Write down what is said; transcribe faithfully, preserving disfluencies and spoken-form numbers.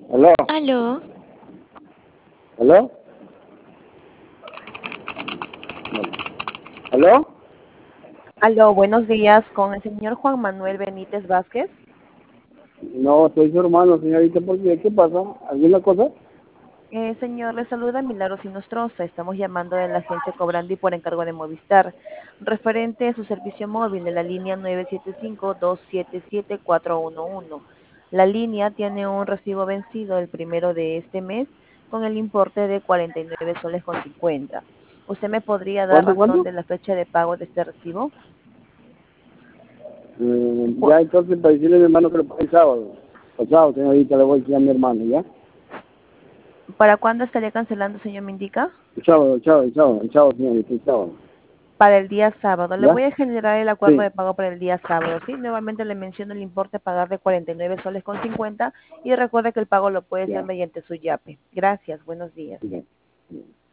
¿Aló? Aló, ¿Aló? ¿Aló? Aló, buenos días, con el señor Juan Manuel Benítez Vázquez. No, soy su hermano, señorita, ¿por qué? ¿Qué pasa? ¿Alguna cosa? Eh, señor, le saluda Milagros Inostroza. Estamos llamando de la agencia Cobrandi por encargo de Movistar, referente a su servicio móvil de la línea nueve siete cinco, dos siete siete, cuatro uno uno. La línea tiene un recibo vencido el primero de este mes con el importe de cuarenta y nueve soles con cincuenta. ¿Usted me podría dar ¿Cuánto, razón cuánto? de la fecha de pago de este recibo? Eh, Cu- ya entonces para decirle a mi hermano que lo pague el sábado. El sábado, señorita, le voy a decir a mi hermano, ¿ya? ¿Para cuándo estaría cancelando, señor, me indica? El sábado, el sábado, el sábado, el sábado, señorita, el sábado. Para el día sábado. Le ¿Ya? voy a generar el acuerdo Sí. de pago para el día sábado. Sí, nuevamente le menciono el importe a pagar de cuarenta y nueve soles con cincuenta y recuerde que el pago lo puede hacer Ya. mediante su YAPE. Gracias, buenos días. Ya.